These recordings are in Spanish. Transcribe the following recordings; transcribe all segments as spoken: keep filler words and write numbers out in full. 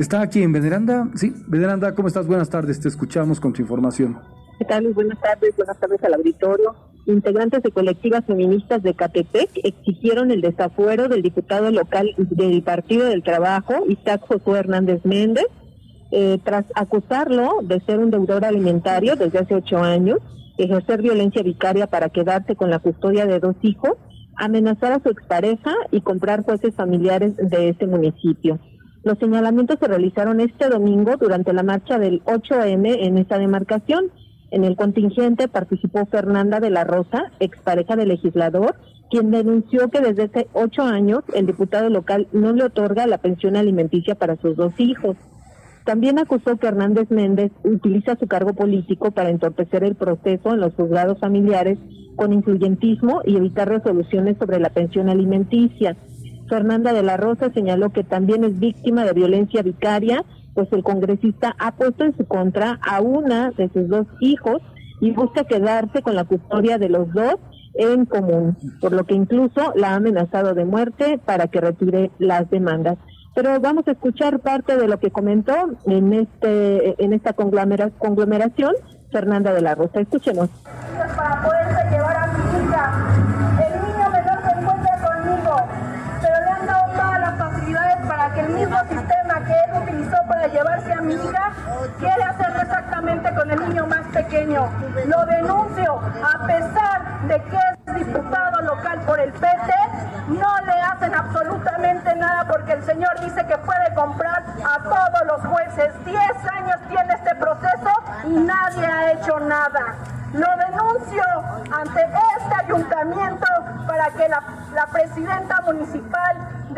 Está aquí en Veneranda. Sí, Veneranda, ¿cómo estás? Buenas tardes, te escuchamos con tu información. ¿Qué tal? Muy buenas tardes, buenas tardes al auditorio. Integrantes de colectivas feministas de Catepec exigieron el desafuero del diputado local del Partido del Trabajo, Isaac Josué Hernández Méndez, eh, tras acusarlo de ser un deudor alimentario desde hace ocho años, ejercer violencia vicaria para quedarse con la custodia de dos hijos, amenazar a su expareja y comprar jueces familiares de ese municipio. Los señalamientos se realizaron este domingo durante la marcha del ocho eme en esa demarcación. En el contingente participó Fernanda de la Rosa, expareja del legislador, quien denunció que desde hace ocho años el diputado local no le otorga la pensión alimenticia para sus dos hijos. También acusó que Hernández Méndez utiliza su cargo político para entorpecer el proceso en los juzgados familiares con influyentismo y evitar resoluciones sobre la pensión alimenticia. Fernanda de la Rosa señaló que también es víctima de violencia vicaria, pues el congresista ha puesto en su contra a una de sus dos hijos y busca quedarse con la custodia de los dos en común, por lo que incluso la ha amenazado de muerte para que retire las demandas. Pero vamos a escuchar parte de lo que comentó en este en esta conglomera, conglomeración Fernanda de la Rosa. Escuchemos. Para poderse llevar a mi hija. El niño menor se encuentra conmigo, pero le han dado todas las facilidades para que el mismo sistema que él utilizó para llevarse a mi hija quiere hacerlo exactamente con el niño más pequeño. Lo denuncio, a pesar de que es diputado local por el P T, no le hacen absolutamente nada porque el señor dice que puede comprar a todos los jueces. Diez años tiene este proceso y nadie ha hecho nada. Lo denuncio ante este ayuntamiento para que la, la presidenta municipal de,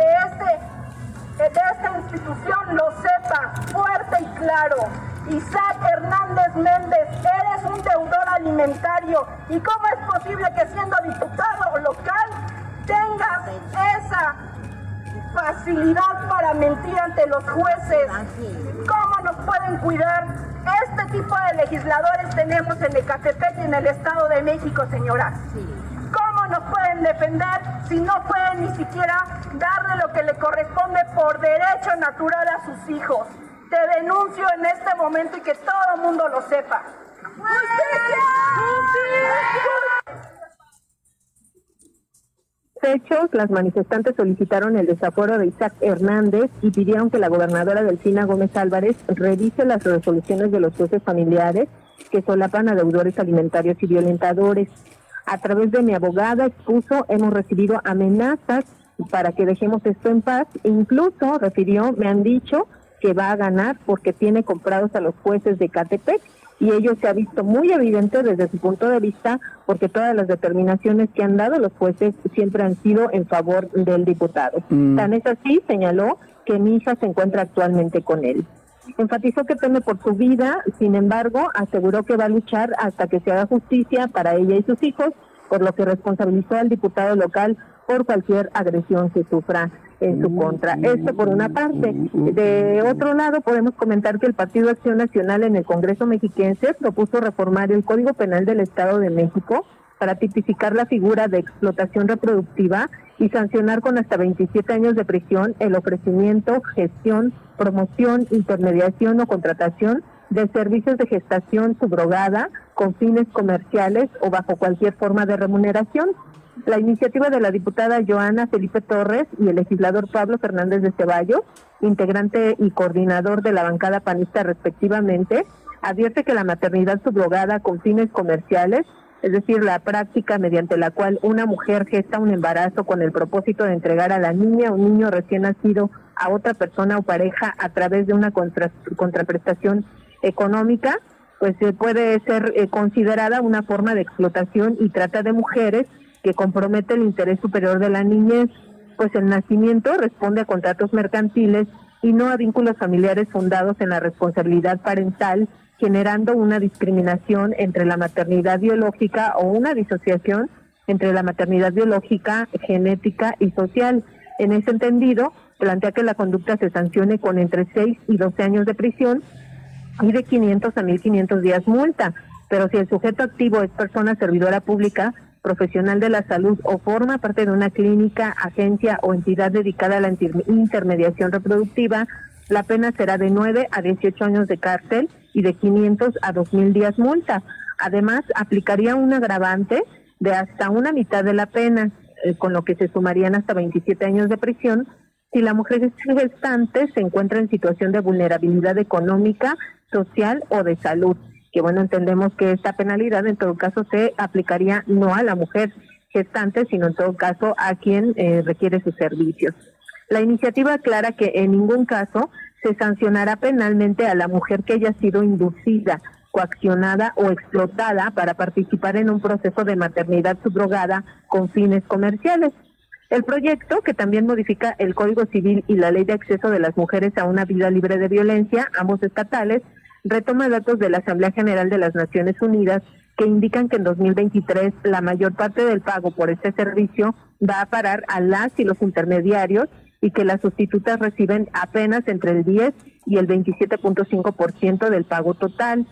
este, de esta institución lo sepa fuerte y claro. Isaac Hernández Méndez, eres un deudor alimentario. ¿Y cómo es posible que siendo diputado local tengas esa facilidad para mentir ante los jueces? ¿Cómo nos pueden cuidar? Este tipo de legisladores tenemos en Ecatepec y en el Estado de México, señora. ¿Cómo nos pueden defender si no pueden ni siquiera darle lo que le corresponde por derecho natural a sus hijos? Te denuncio en este momento y que todo el mundo lo sepa. ¡Justicia! Hechos, las manifestantes solicitaron el desafuero de Isaac Hernández y pidieron que la gobernadora Delfina Gómez Álvarez revise las resoluciones de los jueces familiares que solapan a deudores alimentarios y violentadores. A través de mi abogada expuso, hemos recibido amenazas para que dejemos esto en paz. Incluso, refirió, me han dicho que va a ganar porque tiene comprados a los jueces de Catepec, y ello se ha visto muy evidente desde su punto de vista porque todas las determinaciones que han dado los jueces siempre han sido en favor del diputado. Mm. Tan es así, señaló, que mi hija se encuentra actualmente con él. Enfatizó que teme por su vida, sin embargo, aseguró que va a luchar hasta que se haga justicia para ella y sus hijos, por lo que responsabilizó al diputado local por cualquier agresión que sufra en su contra. Esto por una parte. De otro lado, podemos comentar que el Partido Acción Nacional en el Congreso mexiquense propuso reformar el Código Penal del Estado de México para tipificar la figura de explotación reproductiva y sancionar con hasta veintisiete años de prisión el ofrecimiento, gestión, promoción, intermediación o contratación de servicios de gestación subrogada con fines comerciales o bajo cualquier forma de remuneración. La iniciativa de la diputada Joana Felipe Torres y el legislador Pablo Fernández de Ceballos, integrante y coordinador de la bancada panista respectivamente, advierte que la maternidad subrogada con fines comerciales, es decir, la práctica mediante la cual una mujer gesta un embarazo con el propósito de entregar a la niña o niño recién nacido a otra persona o pareja a través de una contra, contraprestación económica, pues eh, puede ser eh, considerada una forma de explotación y trata de mujeres que compromete el interés superior de la niñez, pues el nacimiento responde a contratos mercantiles y no a vínculos familiares fundados en la responsabilidad parental, generando una discriminación entre la maternidad biológica o una disociación entre la maternidad biológica, genética y social. En ese entendido, plantea que la conducta se sancione con entre seis y doce años de prisión y de quinientos a mil quinientos días multa, pero si el sujeto activo es persona servidora pública, profesional de la salud o forma parte de una clínica, agencia o entidad dedicada a la intermediación reproductiva, La pena será de nueve a dieciocho años de cárcel y de quinientos a dos mil días multa. Además, aplicaría un agravante de hasta una mitad de la pena, eh, con lo que se sumarían hasta veintisiete años de prisión si la mujer gestante se encuentra en situación de vulnerabilidad económica, social o de salud. Que bueno, entendemos que esta penalidad en todo caso se aplicaría no a la mujer gestante, sino en todo caso a quien eh, requiere sus servicios. La iniciativa aclara que en ningún caso se sancionará penalmente a la mujer que haya sido inducida, coaccionada o explotada para participar en un proceso de maternidad subrogada con fines comerciales. El proyecto, que también modifica el Código Civil y la Ley de Acceso de las Mujeres a una Vida Libre de Violencia, ambos estatales, retoma datos de la Asamblea General de las Naciones Unidas que indican que en dos mil veintitrés la mayor parte del pago por este servicio va a parar a las y los intermediarios y que las sustitutas reciben apenas entre el diez y el veintisiete punto cinco por ciento del pago total.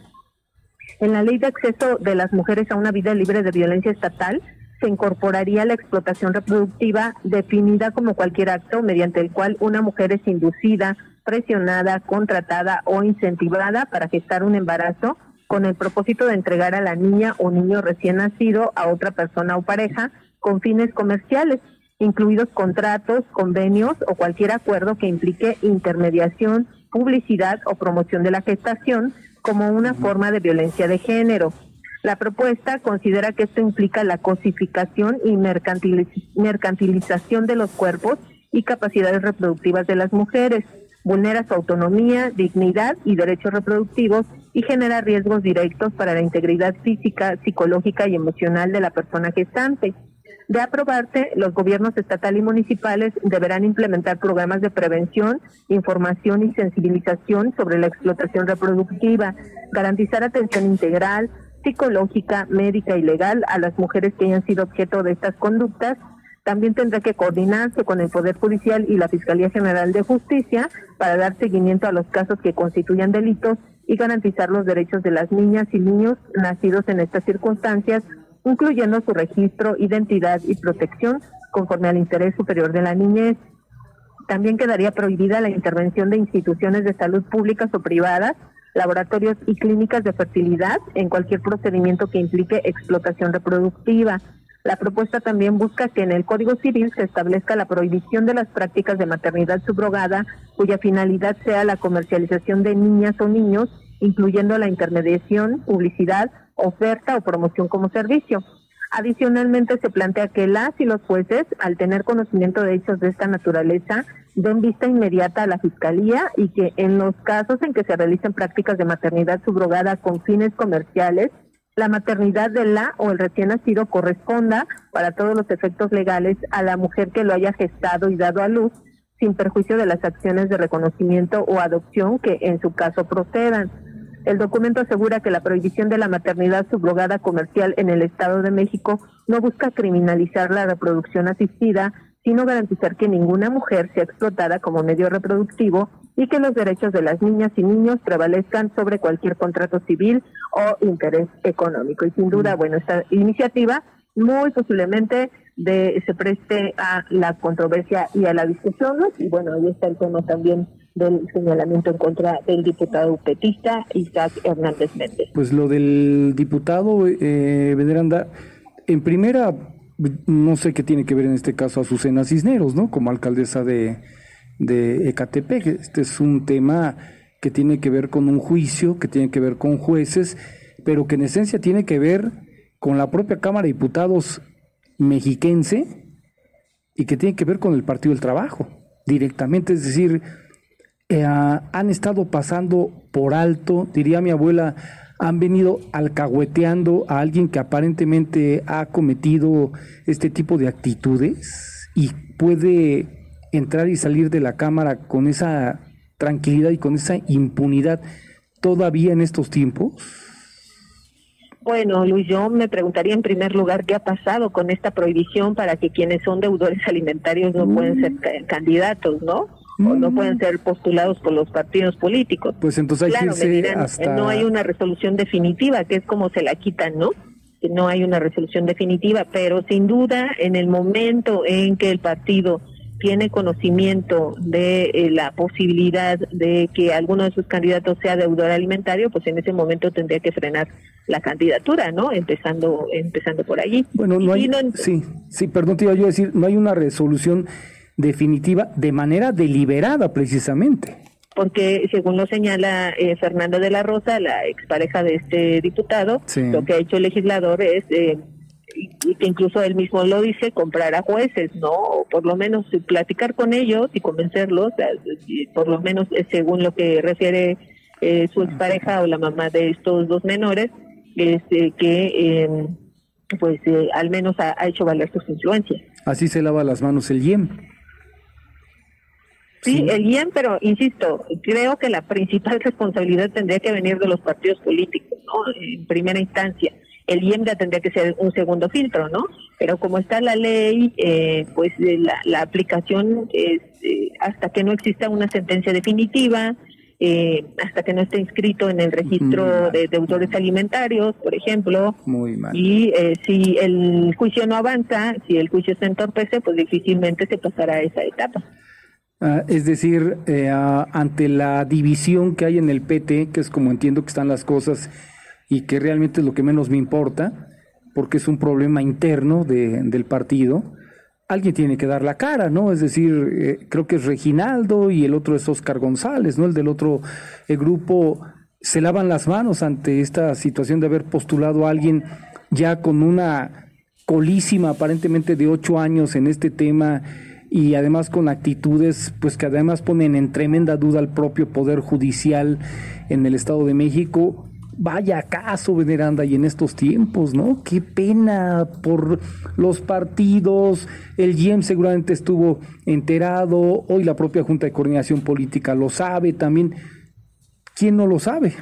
En la Ley de Acceso de las Mujeres a una Vida Libre de Violencia estatal se incorporaría la explotación reproductiva definida como cualquier acto mediante el cual una mujer es inducida, presionada, contratada o incentivada para gestar un embarazo con el propósito de entregar a la niña o niño recién nacido a otra persona o pareja con fines comerciales, incluidos contratos, convenios o cualquier acuerdo que implique intermediación, publicidad o promoción de la gestación como una forma de violencia de género. La propuesta considera que esto implica la cosificación y mercantiliz- mercantilización de los cuerpos y capacidades reproductivas de las mujeres, vulnera su autonomía, dignidad y derechos reproductivos y genera riesgos directos para la integridad física, psicológica y emocional de la persona gestante. De aprobarse, los gobiernos estatal y municipales deberán implementar programas de prevención, información y sensibilización sobre la explotación reproductiva, garantizar atención integral, psicológica, médica y legal a las mujeres que hayan sido objeto de estas conductas. También tendrá que coordinarse con el Poder Judicial y la Fiscalía General de Justicia para dar seguimiento a los casos que constituyan delitos y garantizar los derechos de las niñas y niños nacidos en estas circunstancias, incluyendo su registro, identidad y protección conforme al interés superior de la niñez. También quedaría prohibida la intervención de instituciones de salud públicas o privadas, laboratorios y clínicas de fertilidad en cualquier procedimiento que implique explotación reproductiva. La propuesta también busca que en el Código Civil se establezca la prohibición de las prácticas de maternidad subrogada, cuya finalidad sea la comercialización de niñas o niños, incluyendo la intermediación, publicidad, oferta o promoción como servicio. Adicionalmente, se plantea que las y los jueces, al tener conocimiento de hechos de esta naturaleza, den vista inmediata a la Fiscalía y que en los casos en que se realicen prácticas de maternidad subrogada con fines comerciales, la maternidad de la o el recién nacido corresponda, para todos los efectos legales, a la mujer que lo haya gestado y dado a luz, sin perjuicio de las acciones de reconocimiento o adopción que en su caso procedan. El documento asegura que la prohibición de la maternidad subrogada comercial en el Estado de México no busca criminalizar la reproducción asistida, sino garantizar que ninguna mujer sea explotada como medio reproductivo y que los derechos de las niñas y niños prevalezcan sobre cualquier contrato civil o interés económico. Y sin duda, bueno, esta iniciativa muy posiblemente de, se preste a la controversia y a la discusión, ¿no? Y bueno, ahí está el tema también del señalamiento en contra del diputado petista Isaac Hernández Méndez. Pues lo del diputado eh, Veneranda, en primera, no sé qué tiene que ver en este caso Azucena Cisneros, ¿no? Como alcaldesa de, de Ecatepec. Este es un tema que tiene que ver con un juicio, que tiene que ver con jueces, pero que en esencia tiene que ver con la propia Cámara de Diputados mexiquense y que tiene que ver con el Partido del Trabajo directamente, es decir, eh, han estado pasando por alto, diría mi abuela, han venido alcahueteando a alguien que aparentemente ha cometido este tipo de actitudes y puede entrar y salir de la Cámara con esa tranquilidad y con esa impunidad todavía en estos tiempos. Bueno, Luis, yo me preguntaría en primer lugar qué ha pasado con esta prohibición para que quienes son deudores alimentarios no mm. pueden ser ca- candidatos, ¿no? Mm. O no pueden ser postulados por los partidos políticos. Pues entonces hay claro, que irse me dirán, hasta... no hay una resolución definitiva, que es como se la quitan, ¿no? Que no hay una resolución definitiva, pero sin duda en el momento en que el partido tiene conocimiento de eh, la posibilidad de que alguno de sus candidatos sea deudor alimentario, pues en ese momento tendría que frenar la candidatura, ¿no? Empezando empezando por allí. Bueno, no hay, no, sí, sí, perdón, te iba yo a decir, no hay una resolución definitiva de manera deliberada, precisamente. Porque según lo señala eh, Fernando de la Rosa, la expareja de este diputado, sí. Lo que ha hecho el legislador es, eh, y que incluso él mismo lo dice, comprar a jueces, ¿no? O por lo menos platicar con ellos y convencerlos, por lo menos según lo que refiere eh, su expareja o la mamá de estos dos menores, es eh, que eh, pues eh, al menos ha, ha hecho valer sus influencias. Así se lava las manos el I E M. Sí, sí, el I E M, pero insisto, creo que la principal responsabilidad tendría que venir de los partidos políticos, ¿no? En primera instancia. El I E M ya tendría que ser un segundo filtro, ¿no? Pero como está la ley, eh, pues eh, la, la aplicación es eh, hasta que no exista una sentencia definitiva, eh, hasta que no esté inscrito en el registro de deudores alimentarios, por ejemplo. Muy mal. Y eh, si el juicio no avanza, si el juicio se entorpece, pues difícilmente se pasará a esa etapa. Uh, es decir, eh, uh, ante la división que hay en el P T, que es como entiendo que están las cosas y que realmente es lo que menos me importa, porque es un problema interno de, del partido, alguien tiene que dar la cara, ¿no? Es decir, eh, creo que es Reginaldo y el otro es Óscar González, ¿no? El del otro el grupo se lavan las manos ante esta situación de haber postulado a alguien ya con una colísima aparentemente de ocho años en este tema, y además con actitudes pues que además ponen en tremenda duda al propio Poder Judicial en el Estado de México. Vaya caso, Veneranda, y en estos tiempos, ¿no? Qué pena por los partidos. El I E M seguramente estuvo enterado, hoy la propia Junta de Coordinación Política lo sabe también. ¿Quién no lo sabe?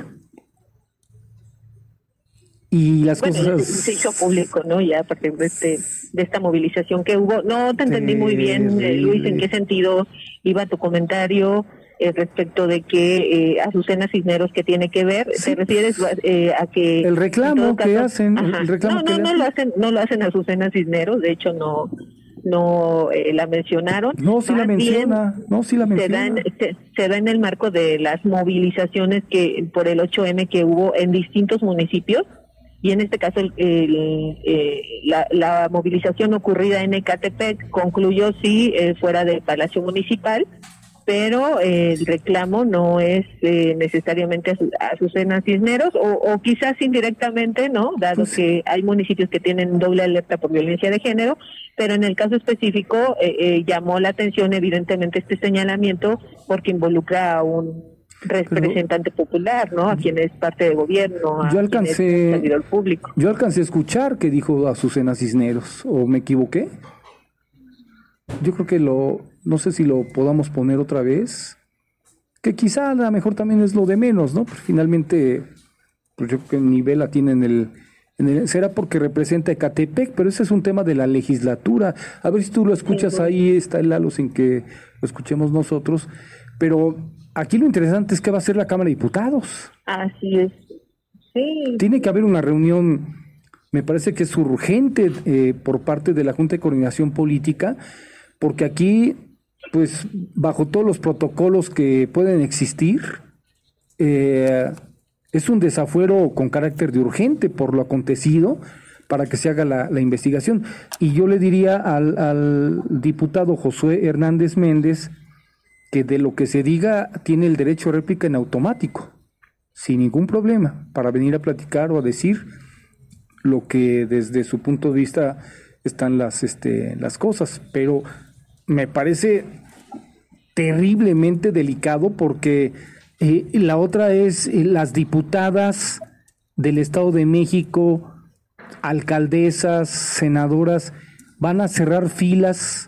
Y las bueno, cosas se hizo público, ¿no? Ya a partir de este de esta movilización que hubo. No te entendí muy bien, eh, Luis, en qué sentido iba tu comentario eh, respecto de que eh, Azucena Cisneros, ¿qué tiene que ver? Sí. ¿Te refieres eh, a que el reclamo caso, que hacen? El reclamo no, no, que no lo hacen, no lo hacen Azucena Cisneros. De hecho, no, no eh, la mencionaron. No, sí la menciona. No, sí la menciona. Se da, en, se, se da en el marco de las movilizaciones que por el ocho eme que hubo en distintos municipios. Y en este caso el, el, eh, la, la movilización ocurrida en Ecatepec concluyó sí eh, fuera del Palacio Municipal, pero eh, el reclamo no es eh, necesariamente a Azucena Cisneros, o, o quizás indirectamente, ¿no? Dado pues, que hay municipios que tienen doble alerta por violencia de género, pero en el caso específico eh, eh, llamó la atención evidentemente este señalamiento porque involucra a un representante Pero, popular, ¿no? A quien es parte de gobierno, a yo alcancé, quien es servidor público. Yo alcancé a escuchar que dijo Azucena Cisneros, ¿o me equivoqué? Yo creo que lo, no sé si lo podamos poner otra vez, que quizá a lo mejor también es lo de menos, ¿no? Porque finalmente, pues yo creo que el nivel la tiene en el, en el, será porque representa Ecatepec, pero ese es un tema de la legislatura. A ver si tú lo escuchas, sí, ahí está el halo sin que lo escuchemos nosotros, pero aquí lo interesante es que va a ser la Cámara de Diputados. Así es. Sí. Tiene que haber una reunión, me parece que es urgente eh, por parte de la Junta de Coordinación Política, porque aquí, pues, bajo todos los protocolos que pueden existir, eh, es un desafuero con carácter de urgente por lo acontecido para que se haga la, la investigación. Y yo le diría al, al diputado Josué Hernández Méndez que de lo que se diga tiene el derecho a réplica en automático, sin ningún problema, para venir a platicar o a decir lo que desde su punto de vista están las, este, las cosas. Pero me parece terriblemente delicado porque eh, la otra es eh, las diputadas del Estado de México, alcaldesas, senadoras, van a cerrar filas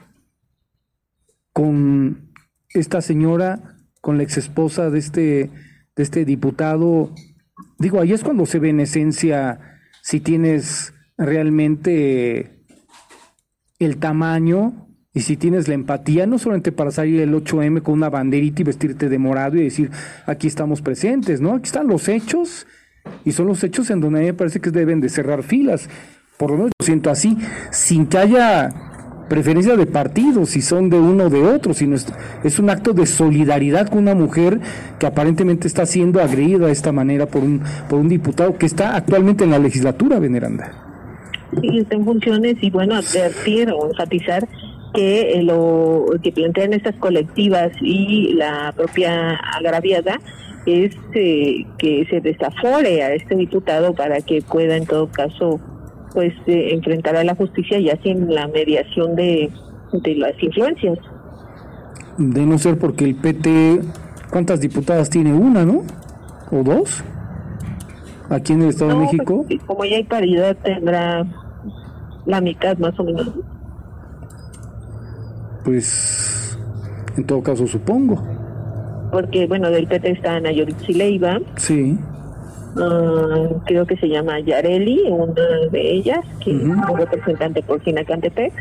con esta señora, con la exesposa de este, de este diputado. Digo, ahí es cuando se ve en esencia si tienes realmente el tamaño y si tienes la empatía, no solamente para salir el ocho eme con una banderita y vestirte de morado y decir, aquí estamos presentes, ¿no? Aquí están los hechos, y son los hechos en donde a mí me parece que deben de cerrar filas, por lo menos lo siento así, sin que haya preferencia de partido, si son de uno o de otro, sino es, es un acto de solidaridad con una mujer que aparentemente está siendo agredida de esta manera por un, por un diputado que está actualmente en la legislatura, Veneranda. Sí, está en funciones y bueno, advertir o enfatizar que eh, lo que plantean estas colectivas y la propia agraviada es eh, que se desafore a este diputado para que pueda en todo caso pues eh, enfrentar a la justicia ya sin la mediación de, de las influencias. De no ser porque el P T, ¿cuántas diputadas tiene? Una, ¿no? ¿O dos? Aquí en el Estado no, de México. Pues, como ya hay paridad, tendrá la mitad más o menos. Pues, en todo caso, supongo. Porque, bueno, del P T está Nayoritzi Leiva. Sí. Uh, creo que se llama Yareli, una de ellas, que uh-huh. es un representante por Sinacantepec.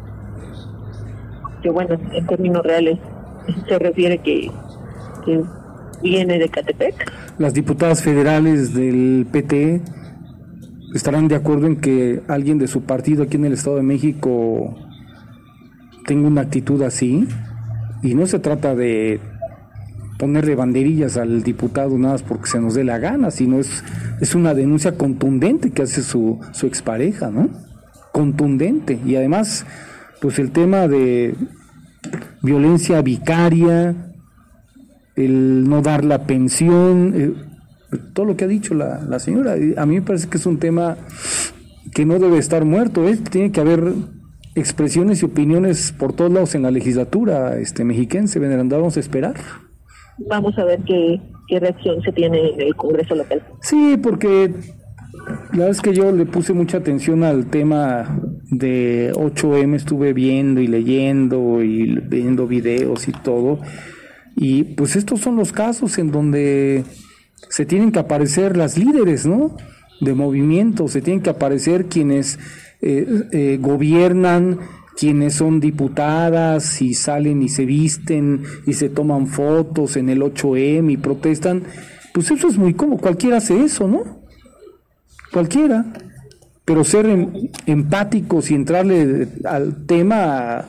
Que, bueno, en términos reales se refiere que, que viene de Catepec. Las diputadas federales del P T estarán de acuerdo en que alguien de su partido aquí en el Estado de México tenga una actitud así, y no se trata de ponerle banderillas al diputado nada más porque se nos dé la gana, sino es, es una denuncia contundente que hace su, su expareja, ¿no? Contundente, y además pues el tema de violencia vicaria, el no dar la pensión, eh, todo lo que ha dicho la, la señora, a mí me parece que es un tema que no debe estar muerto, ¿eh? Tiene que haber expresiones y opiniones por todos lados en la legislatura este mexiquense. Veneranda, vamos a esperar. Vamos a ver qué, qué reacción se tiene en el Congreso local. Sí, porque la verdad es que yo le puse mucha atención al tema de ocho eme, estuve viendo y leyendo y viendo videos y todo, y pues estos son los casos en donde se tienen que aparecer las líderes, ¿no?, de movimiento, se tienen que aparecer quienes eh, eh, gobiernan, quienes son diputadas y salen y se visten y se toman fotos en el ocho eme y protestan. Pues eso es muy común, cualquiera hace eso, ¿no? Cualquiera. Pero ser em, empáticos y entrarle al tema,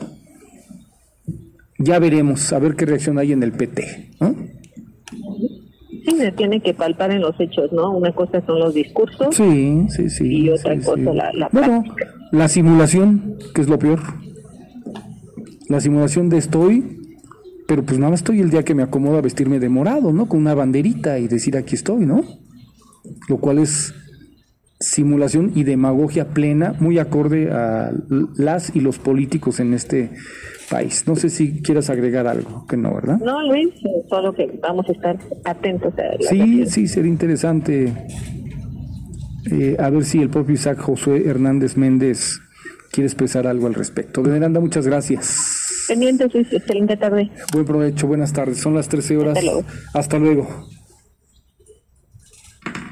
ya veremos, a ver qué reacción hay en el P T, ¿no? Sí, se tiene que palpar en los hechos, ¿no? Una cosa son los discursos, sí, sí, sí, y otra sí, cosa sí. La, la bueno, práctica. La simulación, que es lo peor. La simulación de estoy, pero pues nada más estoy el día que me acomoda vestirme de morado, ¿no? Con una banderita y decir aquí estoy, ¿no? Lo cual es simulación y demagogia plena, muy acorde a las y los políticos en este país. No sé si quieras agregar algo, que no, ¿verdad? No, Luis, solo que vamos a estar atentos a la Sí, relación. sí, sería interesante eh, a ver si el propio Isaac Josué Hernández Méndez quiere expresar algo al respecto. Veneranda, muchas gracias. Pendientes, Luis, excelente tarde. Buen provecho, buenas tardes. Son las trece horas. Hasta luego. Hasta luego.